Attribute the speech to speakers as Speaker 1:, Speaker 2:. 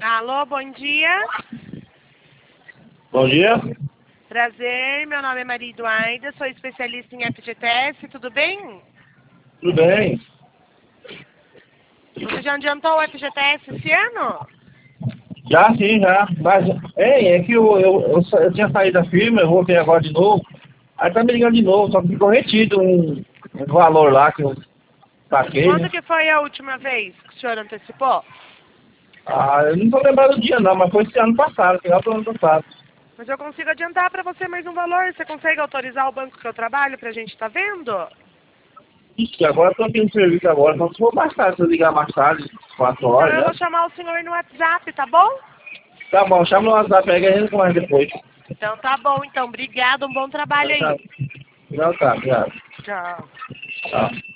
Speaker 1: Alô, bom dia.
Speaker 2: Bom dia.
Speaker 1: Prazer, meu nome é Maria Eduarda, sou especialista em FGTS, tudo bem?
Speaker 2: Tudo bem?
Speaker 1: Você já adiantou o FGTS esse ano?
Speaker 2: Já sim, já. Mas, é que eu tinha saído da firma, eu voltei agora de novo. Aí tá me ligando de novo, só que ficou retido um valor lá que eu saquei,
Speaker 1: Quando
Speaker 2: né?
Speaker 1: que foi a última vez que o senhor antecipou?
Speaker 2: Ah, eu não tô lembrado do dia não, mas foi esse ano passado, final do ano passado.
Speaker 1: Mas eu consigo adiantar para você mais um valor. Você consegue autorizar o banco que eu trabalho para a gente estar vendo?
Speaker 2: Ixi, agora eu tô aqui no serviço agora, então se for mais tarde, se eu ligar mais tarde, 4
Speaker 1: Então
Speaker 2: horas,
Speaker 1: eu
Speaker 2: né?
Speaker 1: vou chamar o senhor no WhatsApp, tá bom?
Speaker 2: Tá bom, chama no WhatsApp aí que a gente conversa depois.
Speaker 1: Então tá bom, então. Obrigado, um bom trabalho
Speaker 2: Tá,
Speaker 1: aí.
Speaker 2: não, tá, obrigado.
Speaker 1: Tchau.
Speaker 2: Tá.